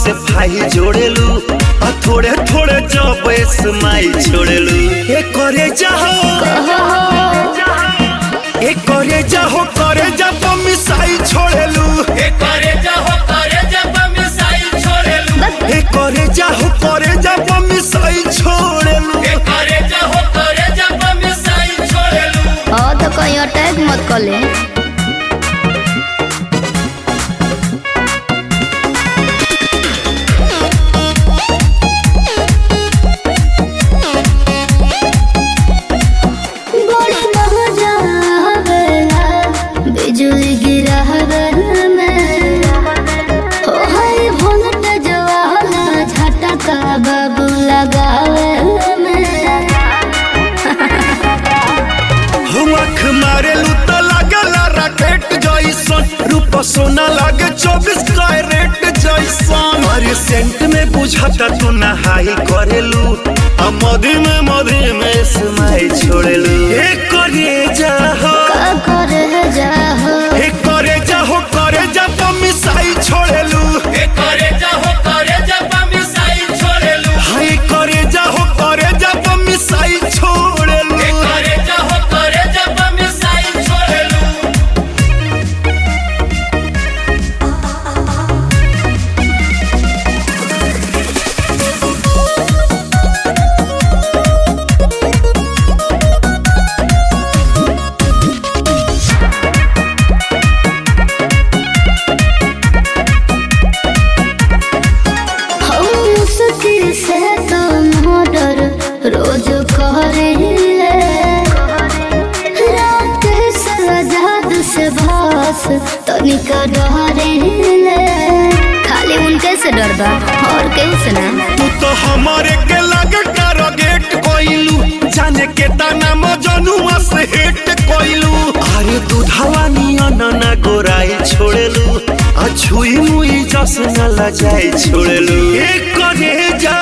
से भाई जोड़ेलू आ थोड़े थोड़े जब स्माइल छोड़ेलू ए करे जाहो करे जब मिसाइल छोड़ेलू ए करे जाहो करे जब मिसाइल छोड़ेलू ए करे जाहो करे जब मिसाइल छोड़ेलू ए करे जाहो करे जब मिसाइल छोड़ेलू। हाँ तो कहीं अटैक मत कर ले। बिजली गिरा झटका बाबू लगावे आँख मारेलू तो लागला रॉकेट जैसन रूप सोना लागे 24 कैरेट जैसन अरे सेंट में बुझाता तू नहाई करेलू आ मधी में स्माइल छोड़ेलू ए करे जाहो करे जब मिसाइल छोड़ेलू ए करे जाहो करे जब मिसाइल छोड़ेलू हाय करे जाहो करे जब मिसाइल छोड़ेलू ए करे जाहो करे जब मिसाइल छोड़ेलू। से तो मर्डर रोज करे रात से आजाद से भास तनिका डरे खाली उनके से डर बा और केहू से ना। तू तो हमारे के लगे टारगेट कोइलू जाने के ताना मजनुआ से हिट कोइलू अरे दूधावा नियन ना गोराई छोड़ेलू आ छुई मुई जस न लजाई छोड़ेलू ए करे जा